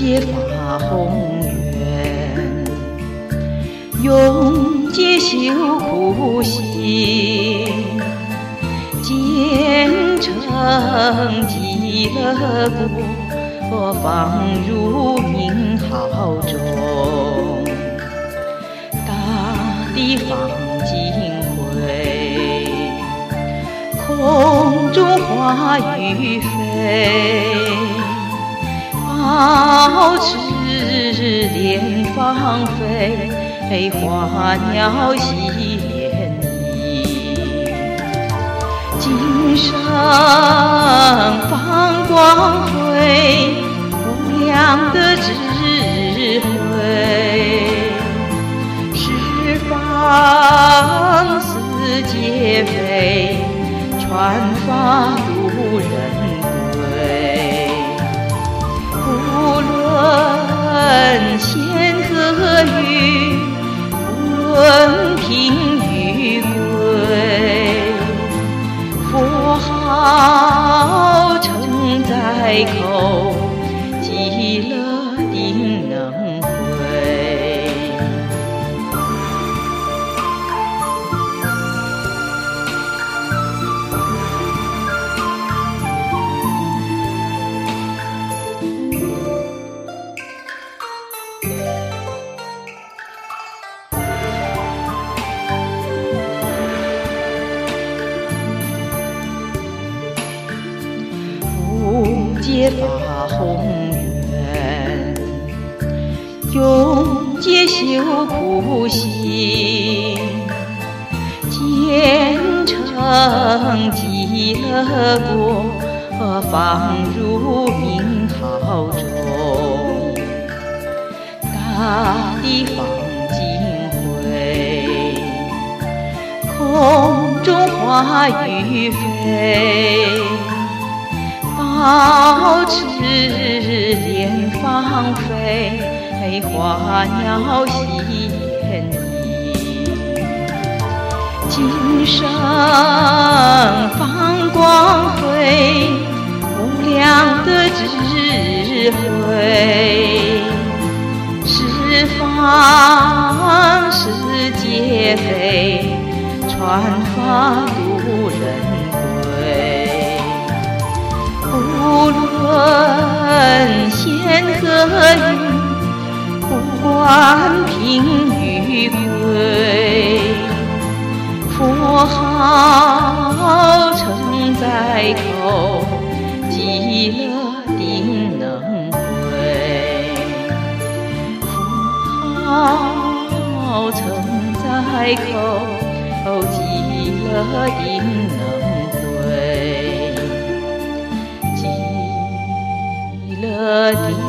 结发宏愿，永结修苦行，虔诚极乐国，方入名号中。大地方尽会，空中花雨飞，保持莲芳菲，花鸟戏连理。今生放光辉，无量的智慧，十方四界飞，传法度人归。不论仙和欲，不论贫与贵，佛号称在口，极乐定能回。结发宏愿，永结修苦行，虔诚极乐国，方入名号中。大地方尽会，空中花雨飞，保持莲芳菲，花鸟戏连理。今生放光辉，无量的智慧，十方世界飞，传法度人归。不论仙和欲，不管贫与贵，佛号称在口，极乐定能回。佛号称在口，极乐定能回。极乐定